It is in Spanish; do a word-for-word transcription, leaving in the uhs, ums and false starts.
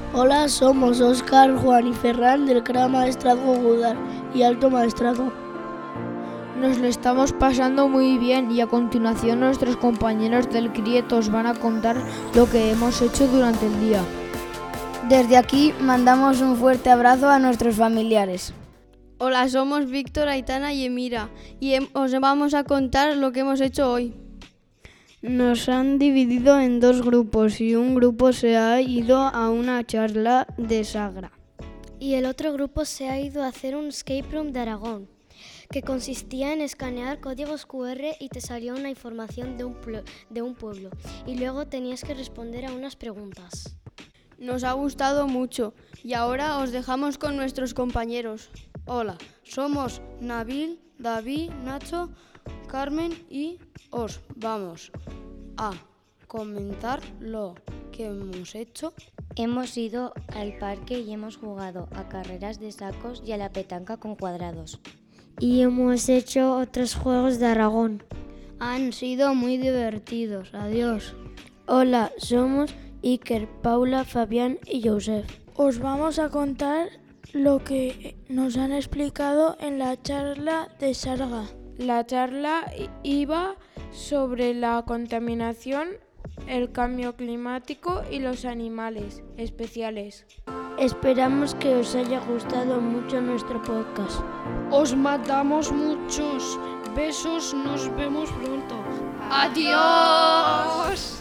Hola, somos Óscar, Juan y Ferran del Gran Maestrazgo Gudar y Alto Maestrazgo. Nos lo estamos pasando muy bien y a continuación nuestros compañeros del C R I E os van a contar lo que hemos hecho durante el día. Desde aquí mandamos un fuerte abrazo a nuestros familiares. Hola, somos Víctor, Aitana y Emira y os vamos a contar lo que hemos hecho hoy. Nos han dividido en dos grupos y un grupo se ha ido a una charla de Sagra. Y el otro grupo se ha ido a hacer un escape room de Aragón, que consistía en escanear códigos cu erre y te salía una información de un, pl- de un pueblo y luego tenías que responder a unas preguntas. Nos ha gustado mucho y ahora os dejamos con nuestros compañeros. Hola, somos Nabil, David, Nacho, Carmen y os vamos a comentar lo que hemos hecho. Hemos ido al parque y hemos jugado a carreras de sacos y a la petanca con cuadrados. Y hemos hecho otros juegos de Aragón. Han sido muy divertidos. Adiós. Hola, somos Iker, Paula, Fabián y Josep. Os vamos a contar lo que nos han explicado en la charla de Sarga. La charla iba sobre la contaminación, el cambio climático y los animales especiales. Esperamos que os haya gustado mucho nuestro podcast. Os mandamos muchos besos, nos vemos pronto. ¡Adiós!